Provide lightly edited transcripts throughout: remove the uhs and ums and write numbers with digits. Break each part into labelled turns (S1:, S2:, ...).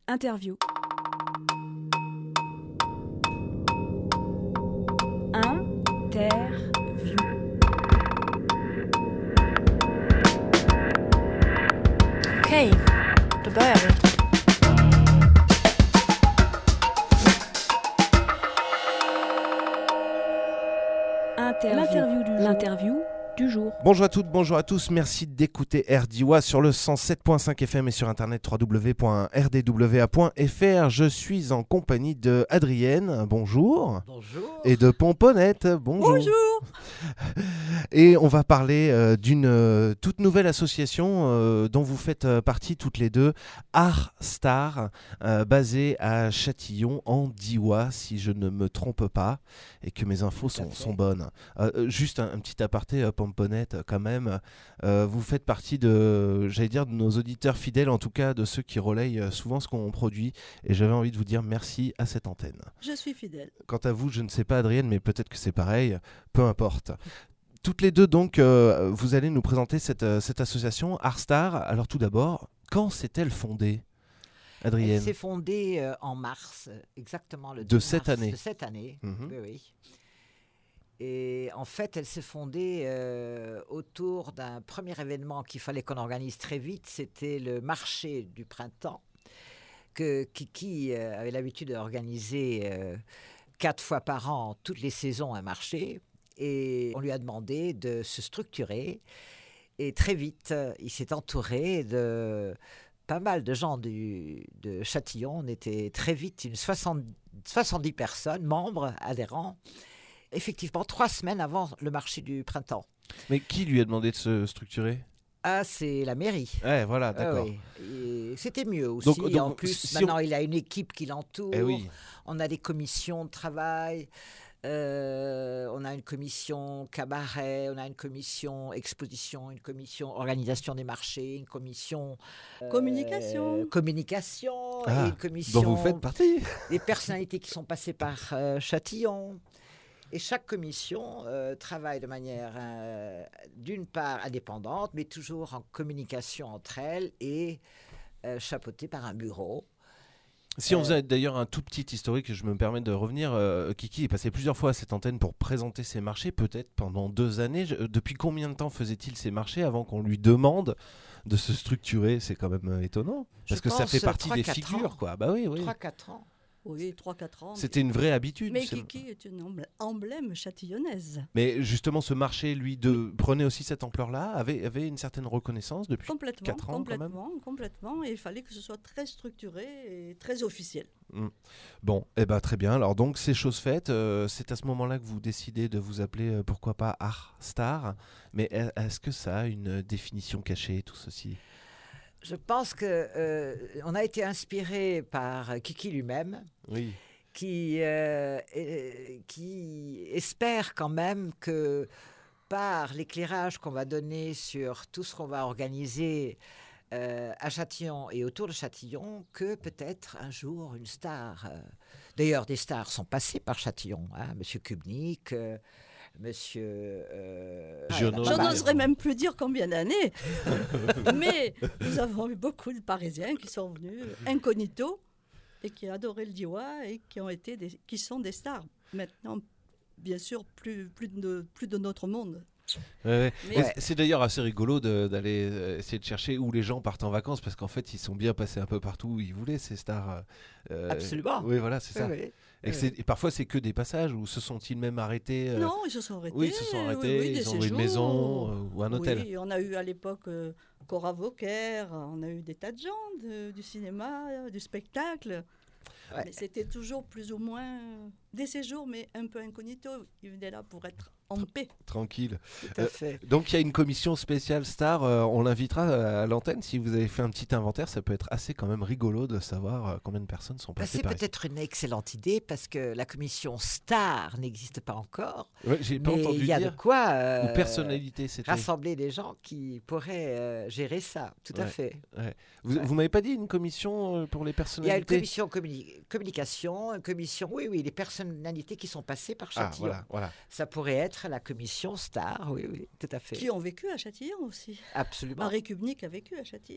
S1: Interview. Interview.
S2: Okej, då börjar vi.
S1: L'interview du jour.
S3: Bonjour à toutes, bonjour à tous, merci d'écouter RDWA sur le 107.5 FM et sur internet www.rdwa.fr. Je suis en compagnie de Adrienne, bonjour.
S4: Bonjour.
S3: Et de Pomponnette, bonjour.
S1: Bonjour.
S3: Et on va parler d'une toute nouvelle association dont vous faites partie toutes les deux, Art Star, basée à Châtillon en Diois, si je ne me trompe pas, et que mes infos sont bonnes. Juste un petit aparté, Pomponnette, quand même. Vous faites partie de nos auditeurs fidèles, en tout cas de ceux qui relayent souvent ce qu'on produit, et j'avais envie de vous dire merci à cette antenne.
S4: Je suis fidèle.
S3: Quant à vous, je ne sais pas, Adrienne, mais peut-être que c'est pareil, peu importe. Toutes les deux, donc, vous allez nous présenter cette association Art Star. Alors tout d'abord, quand s'est-elle fondée, Adrienne?
S4: Elle s'est fondée en mars, exactement le 2
S3: de
S4: mars
S3: cette année.
S4: de cette année.
S3: Mhm.
S4: Oui. Et en fait, elle s'est fondée autour d'un premier événement qu'il fallait qu'on organise très vite. C'était le marché du printemps que Kiki avait l'habitude d'organiser 4 fois par an, toutes les saisons, un marché. Et on lui a demandé de se structurer. Et très vite, il s'est entouré de pas mal de gens de Châtillon. On était très vite une 70 personnes, membres, adhérents. Effectivement, 3 semaines avant le marché du printemps.
S3: Mais qui lui a demandé de se structurer?
S4: Ah, c'est la mairie.
S3: Ouais, voilà, d'accord.
S4: Oui. Et c'était mieux aussi.
S3: Donc,
S4: en plus,
S3: si
S4: maintenant, il a une équipe qui l'entoure.
S3: Eh oui.
S4: On a des commissions de travail. On a une commission cabaret, on a une commission exposition, une commission organisation des marchés, une commission
S1: Communication.
S4: et une commission
S3: dont vous faites partie.
S4: des personnalités qui sont passées par Châtillon. Et chaque commission travaille de manière, d'une part, indépendante, mais toujours en communication entre elles et chapeautée par un bureau.
S3: Si on faisait d'ailleurs un tout petit historique, je me permets de revenir, Kiki est passé plusieurs fois à cette antenne pour présenter ses marchés, peut-être pendant 2 années. Depuis combien de temps faisait-il ces marchés avant qu'on lui demande de se structurer? C'est quand même étonnant, parce que ça fait partie des figures, quoi. Bah oui, oui.
S4: 3-4 ans.
S1: Oui, 3-4 ans.
S3: C'était une vraie habitude.
S1: Mais Kiki est une emblème châtillonnaise.
S3: Mais justement, ce marché, lui, prenait aussi cette ampleur-là, avait une certaine reconnaissance depuis 4 ans quand même.
S1: Complètement. Et il fallait que ce soit très structuré et très officiel.
S3: Bon, très bien. Alors donc, c'est chose faite. C'est à ce moment-là que vous décidez de vous appeler, pourquoi pas, Art Star. Mais est-ce que ça a une définition cachée, tout ceci?
S4: Je pense qu'on a été inspiré par Kiki lui-même,
S3: Oui.
S4: qui espère quand même que par l'éclairage qu'on va donner sur tout ce qu'on va organiser à Châtillon et autour de Châtillon, que peut-être un jour une star... D'ailleurs, des stars sont passées par Châtillon, hein, Monsieur Kubnik... Monsieur...
S1: Je n'oserais même plus dire combien d'années. Mais nous avons eu beaucoup de Parisiens qui sont venus incognito et qui adoraient le Diois et qui sont des stars. Maintenant, bien sûr, plus de notre monde.
S3: Ouais.
S1: Mais
S3: c'est d'ailleurs assez rigolo d'aller essayer de chercher où les gens partent en vacances, parce qu'en fait, ils sont bien passés un peu partout où ils voulaient, ces stars.
S4: Absolument.
S3: Oui, voilà, c'est ça.
S4: Oui.
S3: Et parfois, c'est que des passages, où se sont-ils même arrêtés
S1: non, ils se sont arrêtés.
S3: Oui, ils se sont arrêtés,
S1: oui,
S3: ils ont loué une maison ou un hôtel.
S1: Oui, on a eu à l'époque Cora Vauquer, on a eu des tas de gens du cinéma, du spectacle.
S4: Ouais.
S1: Mais c'était toujours plus ou moins des séjours, mais un peu incognito. Ils venaient là pour être en paix.
S3: Tranquille.
S4: Tout à fait.
S3: Donc il y a une commission spéciale star, on l'invitera à l'antenne. Si vous avez fait un petit inventaire, ça peut être assez quand même rigolo de savoir combien de personnes sont passées
S4: C'est
S3: par ici.
S4: peut-être une excellente idée parce que la commission star n'existe pas encore.
S3: Ouais, j'ai pas
S4: Mais
S3: entendu
S4: il y a
S3: dire.
S4: de quoi
S3: Ou personnalité, c'était.
S4: rassembler des gens qui pourraient gérer ça. Tout à
S3: Ouais.
S4: fait.
S3: Ouais. Vous m'avez pas dit une commission pour les
S4: Il y a
S3: personnalités?
S4: une commission communication, une commission, oui, les personnalités qui sont passées par
S3: Ah,
S4: Châtillon.
S3: voilà.
S4: Ça pourrait être la commission star, oui, tout à fait.
S1: Qui ont vécu à Châtillon aussi.
S4: Absolument.
S1: Marie Kubnik a vécu à Châtillon.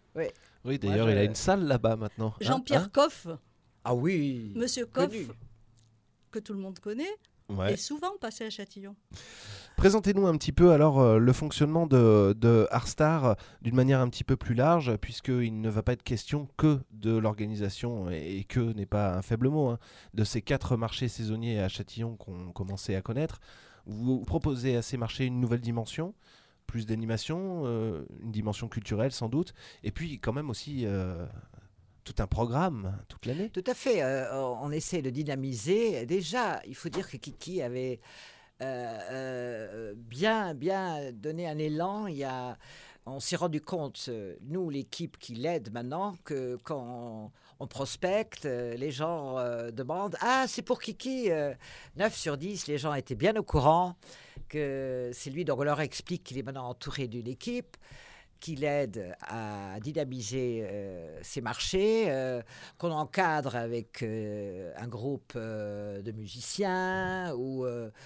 S3: Oui, d'ailleurs, il a une salle là-bas maintenant.
S1: Jean-Pierre Coff,
S4: Ah oui.
S1: Monsieur Coff,
S4: Connu.
S1: que tout le monde connaît,
S3: Ouais.
S1: est souvent passé à Châtillon.
S3: Présentez-nous un petit peu alors le fonctionnement de Arstar d'une manière un petit peu plus large, puisqu'il ne va pas être question que de l'organisation, et que n'est pas un faible mot, de ces 4 marchés saisonniers à Châtillon qu'on commençait à connaître. Vous proposez à ces marchés une nouvelle dimension, plus d'animation, une dimension culturelle sans doute, et puis quand même aussi tout un programme toute l'année.
S4: Tout à fait. On essaie de dynamiser. Déjà, il faut dire que Kiki avait bien donné un élan. On s'est rendu compte, nous, l'équipe qui l'aide maintenant, que quand on prospecte, les gens demandent « Ah, c'est pour Kiki !» 9 sur 10, les gens étaient bien au courant que c'est lui. Donc on leur explique qu'il est maintenant entouré d'une équipe qui l'aide à dynamiser ces marchés, qu'on encadre avec un groupe de musiciens ou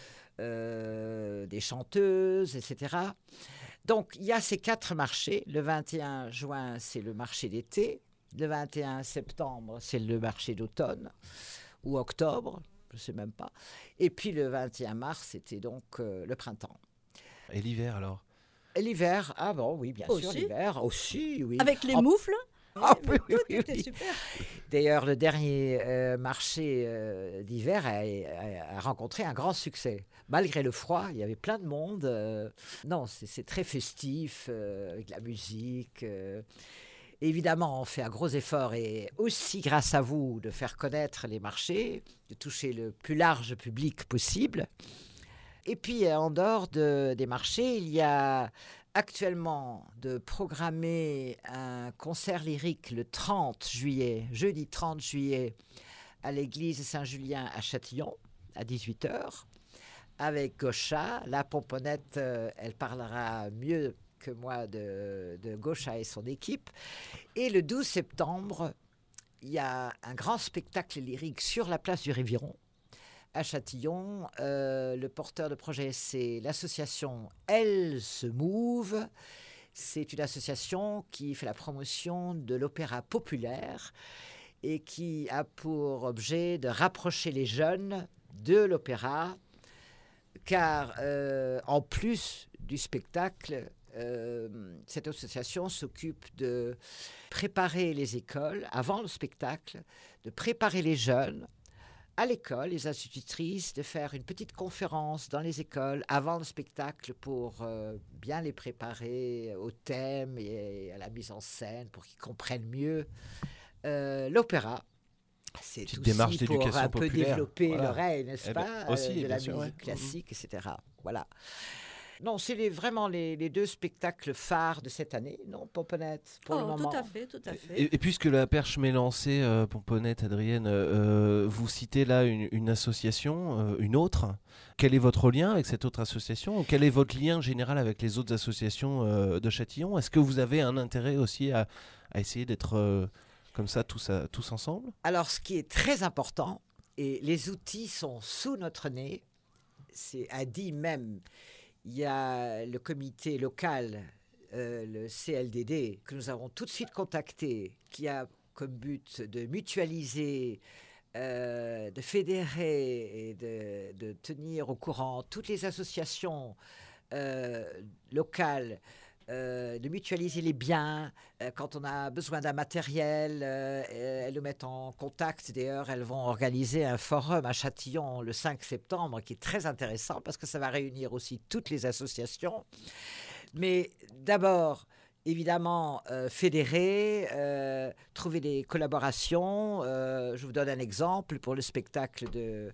S4: des chanteuses, etc. Donc, il y a ces 4 marchés. Le 21 juin, c'est le marché d'été. Le 21 septembre, c'est le marché d'automne ou octobre, je ne sais même pas. Et puis, le 21 mars, c'était donc le printemps.
S3: Et l'hiver alors?
S4: Et l'hiver, ah bon, oui, bien sûr,
S1: Aussi.
S4: l'hiver aussi, oui.
S1: Avec les moufles.
S4: Ah, oui, oui,
S1: Tout
S4: oui,
S1: était
S4: oui.
S1: super.
S4: D'ailleurs, le dernier marché d'hiver a rencontré un grand succès. Malgré le froid, il y avait plein de monde. Non, c'est très festif, avec la musique. Évidemment, on fait un gros effort, et aussi grâce à vous, de faire connaître les marchés, de toucher le plus large public possible. Et puis, en dehors des marchés, il y a actuellement de programmer un concert lyrique le 30 juillet, jeudi 30 juillet, à l'église Saint-Julien à Châtillon, à 18h, avec Gaucha. La pomponnette, elle parlera mieux que moi de Gaucha et son équipe. Et le 12 septembre, il y a un grand spectacle lyrique sur la place du Riviron, à Châtillon. Le porteur de projet, c'est l'association Elle se Move. C'est une association qui fait la promotion de l'opéra populaire et qui a pour objet de rapprocher les jeunes de l'opéra, car en plus du spectacle, cette association s'occupe de préparer les écoles avant le spectacle, de préparer les jeunes à l'école, les institutrices, de faire une petite conférence dans les écoles avant le spectacle pour bien les préparer au thème et à la mise en scène, pour qu'ils comprennent mieux l'opéra. C'est
S3: Petite
S4: aussi
S3: démarche
S4: pour
S3: d'éducation
S4: un peu
S3: populaire.
S4: développer
S3: Voilà.
S4: l'oreille, n'est-ce
S3: Eh ben,
S4: pas,
S3: aussi,
S4: de la
S3: bien sûr,
S4: musique
S3: ouais.
S4: classique, etc. Voilà. Non, c'est vraiment les 2 spectacles phares de cette année, non, Pomponnette, pour le moment.
S1: Tout à fait, tout à fait.
S3: Et puisque la perche m'est lancée, Pomponnette, Adrienne, vous citez là une association, une autre. Quel est votre lien avec cette autre association? Quel est votre lien général avec les autres associations de Châtillon? Est-ce que vous avez un intérêt aussi à essayer d'être comme ça, tous ensemble?
S4: Alors, ce qui est très important, et les outils sont sous notre nez, c'est à dit même, il y a le comité local, le CLDD, que nous avons tout de suite contacté, qui a comme but de mutualiser, de fédérer et de tenir au courant toutes les associations locales, de mutualiser les biens. Quand on a besoin d'un matériel, elles nous mettent en contact. D'ailleurs, elles vont organiser un forum à Châtillon le 5 septembre qui est très intéressant parce que ça va réunir aussi toutes les associations. Mais d'abord, évidemment, fédérer, trouver des collaborations. Je vous donne un exemple pour le spectacle de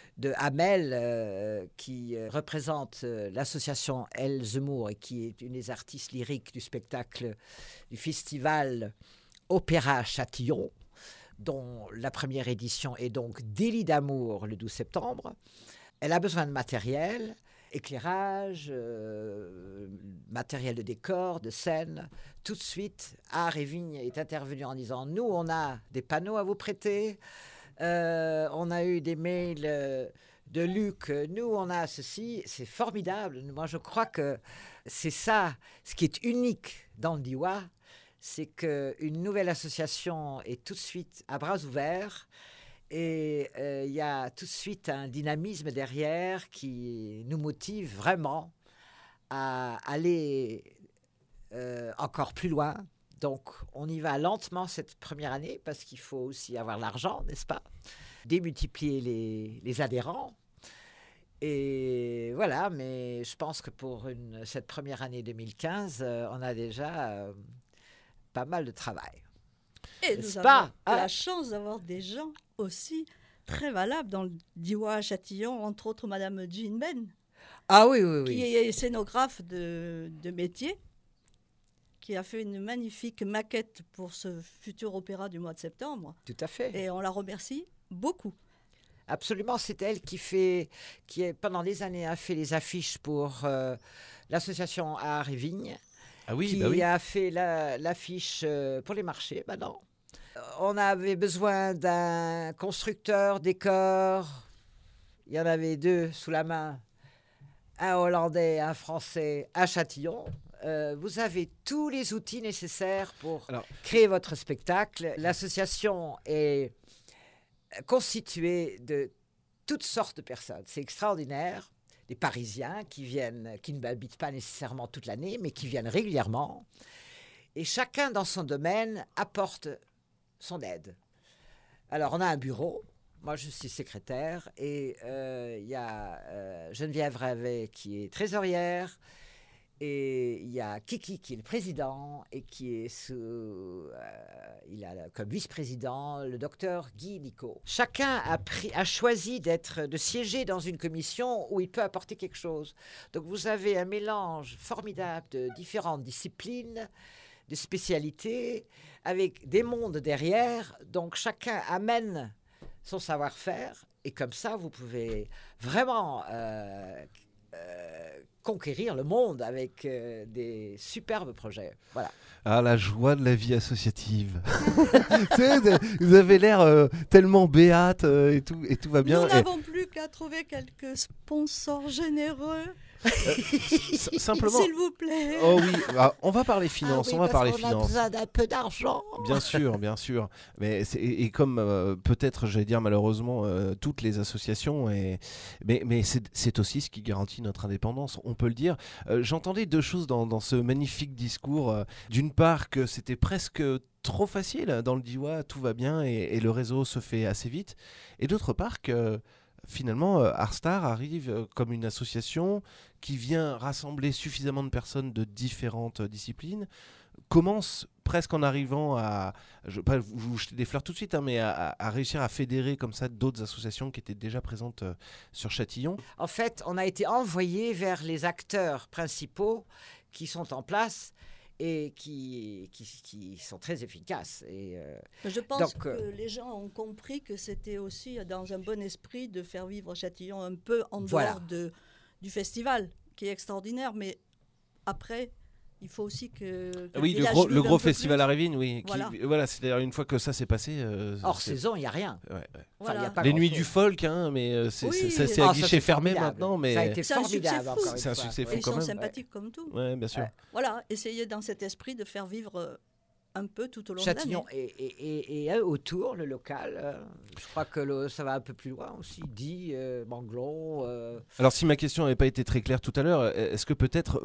S4: Amel, qui représente l'association El Zemmour et qui est une des artistes lyriques du spectacle du festival Opéra Châtillon, dont la première édition est donc Délit d'amour le 12 septembre. Elle a besoin de matériel, éclairage, matériel de décor, de scène. Tout de suite, Art et Vigne est intervenu en disant « Nous, on a des panneaux à vous prêter ». On a eu des mails de Luc. Nous, on a ceci. C'est formidable. Moi, je crois que c'est ça, ce qui est unique dans le Diois, c'est qu'une nouvelle association est tout de suite à bras ouverts et il y a tout de suite un dynamisme derrière qui nous motive vraiment à aller encore plus loin. Donc, on y va lentement cette première année parce qu'il faut aussi avoir l'argent, n'est-ce pas ? Démultiplier les adhérents. Et voilà, mais je pense que pour cette première année 2015, on a déjà pas mal de travail.
S1: Et nous avons la chance d'avoir des gens aussi très valables dans le Diois à Châtillon, entre autres Madame Jean Ben.
S4: Ah oui, oui, oui.
S1: Qui est scénographe de métier, qui a fait une magnifique maquette pour ce futur opéra du mois de septembre.
S4: Tout à fait.
S1: Et on la remercie beaucoup.
S4: Absolument, c'est elle qui pendant des années a fait les affiches pour l'association Art et Vigne, qui a fait l'affiche pour les marchés maintenant. On avait besoin d'un constructeur décor. Il y en avait 2 sous la main, un Hollandais, un Français à Châtillon. Vous avez tous les outils nécessaires pour créer votre spectacle. L'association est constituée de toutes sortes de personnes. C'est extraordinaire. Des Parisiens qui n'habitent pas nécessairement toute l'année, mais qui viennent régulièrement. Et chacun dans son domaine apporte son aide. Alors, on a un bureau. Moi, je suis secrétaire. Et il y a Geneviève Ravet qui est trésorière. Et il y a Kiki qui est le président et qui est il a comme vice-président le docteur Guy Nicot. Chacun a choisi de siéger dans une commission où il peut apporter quelque chose. Donc vous avez un mélange formidable de différentes disciplines, de spécialités, avec des mondes derrière. Donc chacun amène son savoir-faire et comme ça vous pouvez vraiment conquérir le monde avec des superbes projets. Voilà.
S3: Ah, la joie de la vie associative. Vous avez l'air tellement béate et tout va bien.
S1: Nous n'avons plus qu'à trouver quelques sponsors généreux.
S3: Simplement.
S1: S'il vous plaît.
S3: Oh oui, on va parler finances.
S4: Ah oui,
S3: on va parler
S4: on
S3: finances.
S4: a besoin d'un peu d'argent.
S3: Bien sûr, bien sûr. Mais et comme peut-être, j'allais dire malheureusement, toutes les associations, mais c'est aussi ce qui garantit notre indépendance. On peut le dire. J'entendais 2 choses dans ce magnifique discours. D'une part, que c'était presque trop facile dans le Diois, tout va bien et le réseau se fait assez vite. Et d'autre part que finalement, Artstar arrive comme une association qui vient rassembler suffisamment de personnes de différentes disciplines, commence presque en arrivant à, je ne veux pas vous jeter des fleurs tout de suite, mais à réussir à fédérer comme ça d'autres associations qui étaient déjà présentes sur Châtillon.
S4: En fait, on a été envoyé vers les acteurs principaux qui sont en place et qui sont très efficaces. Et,
S1: je pense que les gens ont compris que c'était aussi dans un bon esprit de faire vivre Châtillon un peu en dehors du festival, qui est extraordinaire, mais après... Il faut aussi que
S3: oui, le gros festival à Révine, oui. Voilà, c'est-à-dire une fois que ça s'est passé...
S4: hors saison, il n'y a rien.
S3: Ouais.
S4: Enfin, y a pas
S3: les nuits du folk, mais c'est à guichet fermé maintenant. Mais
S4: ça a été formidable.
S3: C'est un succès fou
S1: Ils
S3: quand
S1: sont
S3: même.
S1: sympathiques comme tout.
S3: Ouais, bien sûr.
S1: Voilà, essayez dans cet esprit de faire vivre un peu tout au long
S4: Châtillon
S1: de l'année.
S4: Et autour, le local, je crois que ça va un peu plus loin aussi, Die, Manglon.
S3: Alors si ma question n'avait pas été très claire tout à l'heure, est-ce que peut-être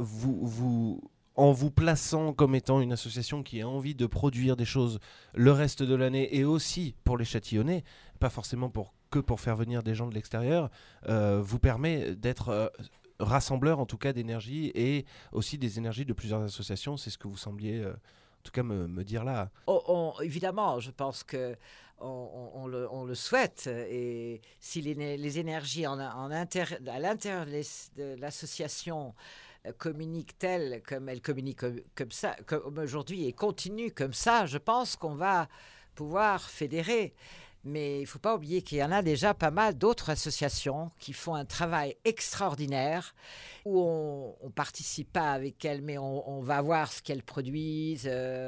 S3: en vous plaçant comme étant une association qui a envie de produire des choses le reste de l'année et aussi pour les Châtillonnais, pas forcément que pour faire venir des gens de l'extérieur, vous permet d'être rassembleur en tout cas d'énergie et aussi des énergies de plusieurs associations. C'est ce que vous sembliez en tout cas me dire là.
S4: Évidemment, je pense que on le souhaite. Et si les énergies à l'intérieur de l'association communique telle comme elle communique comme ça, comme aujourd'hui, et continue comme ça, je pense qu'on va pouvoir fédérer. Mais il ne faut pas oublier qu'il y en a déjà pas mal d'autres associations qui font un travail extraordinaire, où on ne participe pas avec elles, mais on va voir ce qu'elles produisent,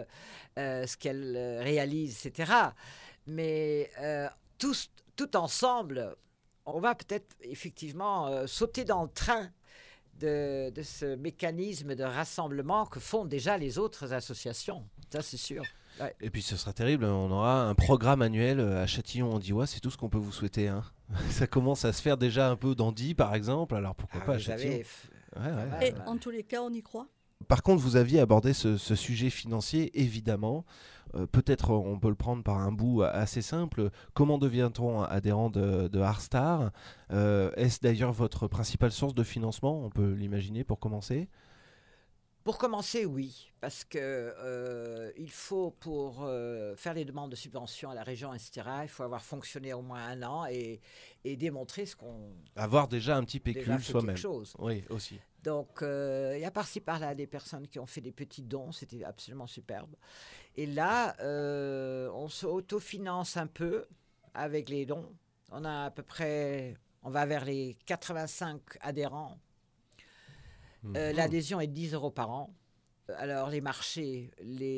S4: ce qu'elles réalisent, etc. Mais tout ensemble, on va peut-être effectivement sauter dans le train de ce mécanisme de rassemblement que font déjà les autres associations. Ça, c'est sûr. Ouais.
S3: Et puis ce sera terrible, on aura un programme annuel à Châtillon-en-Diois, c'est tout ce qu'on peut vous souhaiter. Hein. Ça commence à se faire déjà un peu dans Die, par exemple, alors pourquoi pas à Châtillon.
S1: Et en tous les cas, on y croit.
S3: Par contre, vous aviez abordé ce sujet financier, évidemment. Peut-être on peut le prendre par un bout assez simple. Comment devient-on adhérent de Artstar ? Est-ce d'ailleurs votre principale source de financement ? On peut l'imaginer pour commencer.
S4: Pour commencer, oui, parce que il faut, pour faire les demandes de subventions à la région, etc., il faut avoir fonctionné au moins 1 an et démontrer ce qu'on...
S3: Avoir déjà un petit pécule
S4: déjà fait
S3: soi-même.
S4: quelque chose.
S3: Oui, aussi.
S4: Donc, il y a par-ci, par-là des personnes qui ont fait des petits dons, c'était absolument superbe. Et là, on s'autofinance un peu avec les dons. On a à peu près... On va vers les 85 adhérents. L'adhésion est de 10 € par an. Alors, les marchés,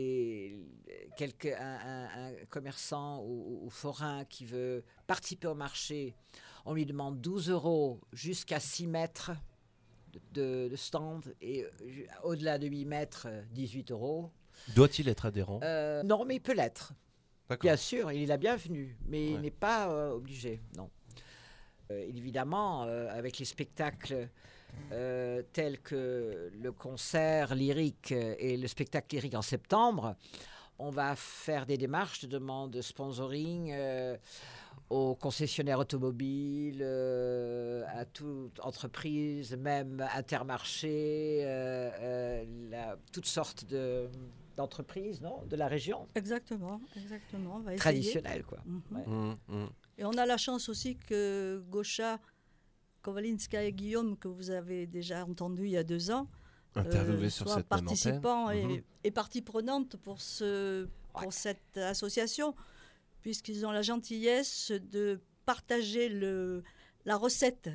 S4: un commerçant ou forain qui veut participer au marché, on lui demande 12 € jusqu'à 6 mètres de stand et au-delà de 8 mètres, 18 €.
S3: Doit-il être adhérent ?
S4: Non, mais il peut l'être.
S3: D'accord.
S4: Bien sûr, il est la bienvenue, mais il n'est pas obligé, non. Évidemment, avec les spectacles tels que le concert lyrique et le spectacle lyrique en septembre, on va faire des démarches de demande de sponsoring aux concessionnaires automobiles, à toute entreprise, même Intermarché, toutes sortes d'entreprises, non, de la région.
S1: Exactement. On va essayer.
S4: Traditionnelles, quoi.
S1: Ouais. Et on a la chance aussi que Goscha, Kowalinska et Guillaume, que vous avez déjà entendu il y a 2 ans,
S3: interviewé sur
S1: soient
S3: cette même antenne.
S1: participants et partie prenante pour cette association, puisqu'ils ont la gentillesse de partager la recette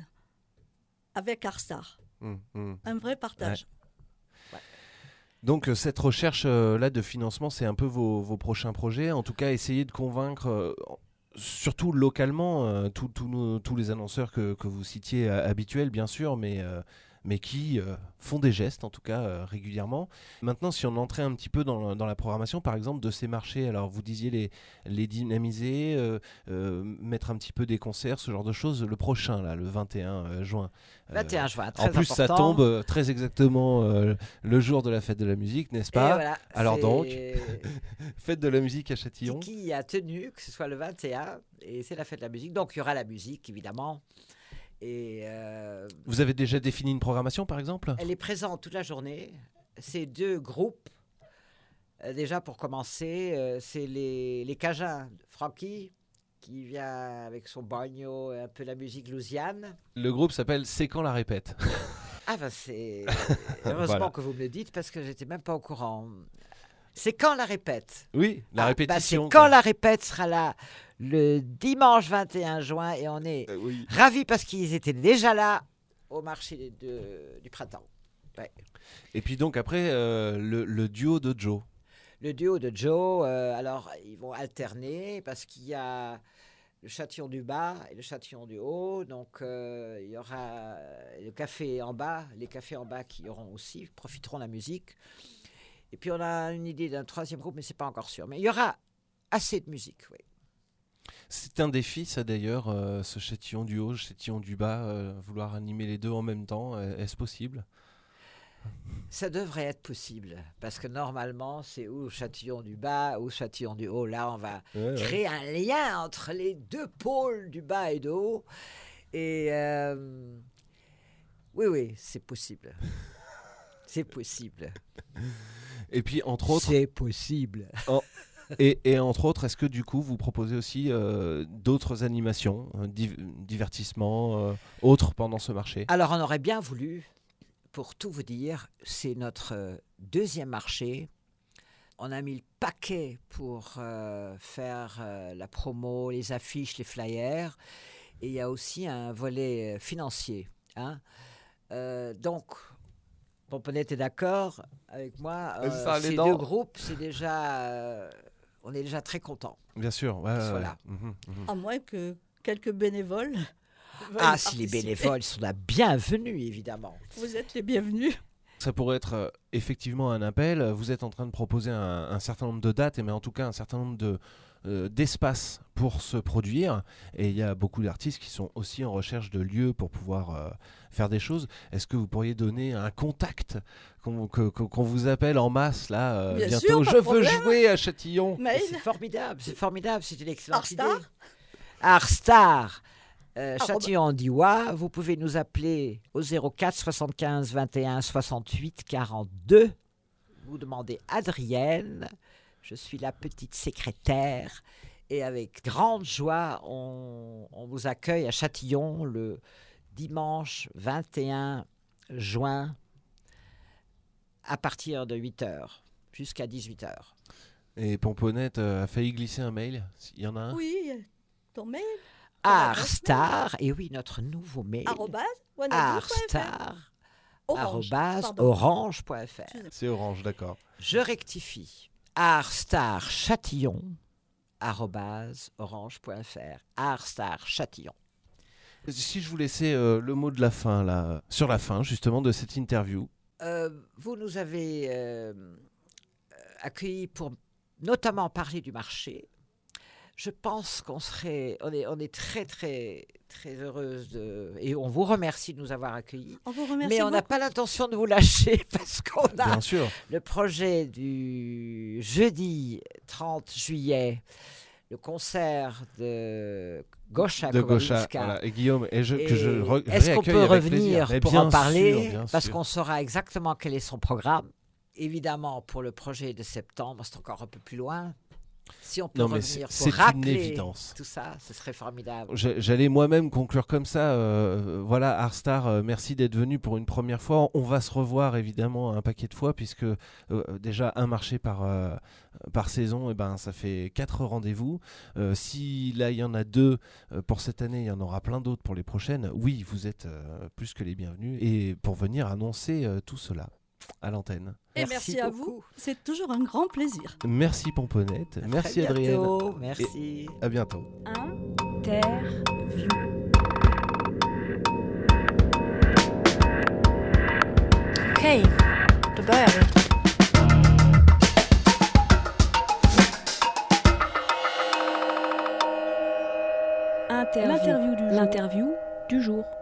S1: avec Artstar. Un vrai partage.
S3: Ouais. Donc cette recherche là de financement, c'est un peu vos prochains projets. En tout cas, essayer de convaincre... surtout localement, tous les annonceurs que vous citiez habituels, bien sûr, mais qui font des gestes, en tout cas, régulièrement. Maintenant, si on entrait un petit peu dans la programmation, par exemple, de ces marchés, alors vous disiez les dynamiser, mettre un petit peu des concerts, ce genre de choses, le prochain, là, le 21 juin.
S4: 21 juin, très
S3: en plus,
S4: important.
S3: ça tombe très exactement le jour de la fête de la musique, n'est-ce pas ?
S4: Voilà,
S3: alors donc, fête de la musique à Châtillon.
S4: Qui a tenu que ce soit le 21, et c'est la fête de la musique. Donc, il y aura la musique, évidemment. Et
S3: vous avez déjà défini une programmation, par exemple ?
S4: Elle est présente toute la journée. Ces 2 groupes, déjà pour commencer, c'est les Cajuns. Francky, qui vient avec son bagno et un peu la musique louisiane.
S3: Le groupe s'appelle C'est quand la répète.
S4: Ah ben c'est... Heureusement
S3: Voilà.
S4: que vous me le dites, parce que j'étais même pas au courant. C'est quand la répète.
S3: Oui, la répétition.
S4: C'est quand la répète sera là le dimanche 21 juin et on est ravis parce qu'ils étaient déjà là au marché du printemps. Ouais.
S3: Et puis donc après, le duo de Joe.
S4: Le duo de Joe, alors ils vont alterner parce qu'il y a le Châtillon du bas et le Châtillon du haut. Donc il y aura le café en bas, les cafés en bas qui profiteront de la musique. Et puis on a une idée d'un 3e groupe, mais c'est pas encore sûr. Mais il y aura assez de musique, oui.
S3: C'est un défi, ça d'ailleurs, ce Châtillon du haut, Châtillon du bas, vouloir animer les 2 en même temps. Est-ce possible ?
S4: Ça devrait être possible, parce que normalement, c'est ou Châtillon du bas ou Châtillon du haut. Là, on va créer un lien entre les 2 pôles du bas et du haut. Et oui, c'est possible. C'est possible.
S3: Et puis, entre autres...
S4: C'est possible.
S3: Et entre autres, est-ce que du coup, vous proposez aussi d'autres animations, divertissements, autres pendant ce marché ?
S4: Alors, on aurait bien voulu, pour tout vous dire, c'est notre 2e marché. On a mis le paquet pour faire la promo, les affiches, les flyers. Et il y a aussi un volet financier. Hein. Donc... Pomponette est d'accord avec moi. Ces 2 groupes, c'est déjà, on est déjà très contents.
S3: Bien sûr. Ouais,
S4: voilà.
S1: À moins que quelques bénévoles.
S4: Si les bénévoles sont la bienvenue, évidemment.
S1: Vous êtes les bienvenus.
S3: ça pourrait être effectivement un appel. Vous êtes en train de proposer un certain nombre de dates, mais en tout cas un certain nombre d'espaces pour se produire. Et il y a beaucoup d'artistes qui sont aussi en recherche de lieux pour pouvoir faire des choses. Est-ce que vous pourriez donner un contact qu'on vous appelle en masse là
S1: Bien
S3: bientôt?
S1: sûr, pas
S3: Je
S1: de
S3: veux
S1: problème.
S3: jouer à Châtillon.
S1: Mail.
S4: C'est formidable, c'est une excellente idée.
S1: Arstar.
S4: Arstar, Châtillon-Diois. Vous pouvez nous appeler au 04 75 21 68 42. Vous demandez Adrienne. Je suis la petite secrétaire. Et avec grande joie, on vous accueille à Châtillon le dimanche 21 juin à partir de 8h jusqu'à 18h.
S3: Et Pomponnette a failli glisser un mail. Il y en a un?
S1: Oui, ton mail.
S4: Arstar, et oui, notre nouveau mail.
S1: @wanadoo.fr.
S4: Arstar,
S1: Orange. Pardon.
S4: orange.fr.
S3: C'est Orange, d'accord.
S4: Je rectifie. Arstar Châtillon, @orange.fr. Arstar Châtillon.
S3: Si je vous laissais le mot de la fin, là, sur la fin justement de cette interview.
S4: Vous nous avez accueillis pour notamment parler du marché. Je pense on est très très très heureuse et on vous remercie de nous avoir accueillis.
S1: On vous remercie
S4: Mais on n'a
S1: beaucoup.
S4: pas l'intention de vous lâcher parce qu'on a
S3: Bien sûr.
S4: le projet du jeudi 30 juillet, le concert de Gosha
S3: De Gosha,
S4: Kowalska.
S3: voilà. Et Guillaume,
S4: Et
S3: est-ce
S4: est-ce qu'on peut revenir pour en parler parce
S3: sûr.
S4: qu'on saura exactement quel est son programme. Évidemment, pour le projet de septembre, c'est encore un peu plus loin. Si on peut
S3: Non, mais
S4: revenir
S3: c'est
S4: pour
S3: une
S4: rappeler
S3: évidence.
S4: tout ça, ce serait formidable.
S3: J'allais moi-même conclure comme ça. Voilà, Arstar, merci d'être venu pour une première fois. On va se revoir évidemment un paquet de fois puisque déjà un marché par saison, ça fait 4 rendez-vous. Si là il y en a 2 pour cette année, il y en aura plein d'autres pour les prochaines. Oui, vous êtes plus que les bienvenus et pour venir annoncer tout cela à l'antenne.
S1: Et merci à
S4: beaucoup.
S1: vous. C'est toujours un grand plaisir.
S3: Merci Pomponnette, merci
S4: Très
S3: Adrienne.
S4: bientôt, merci.
S3: À bientôt.
S2: Interview. Okay, då börjar vi. L'interview du jour.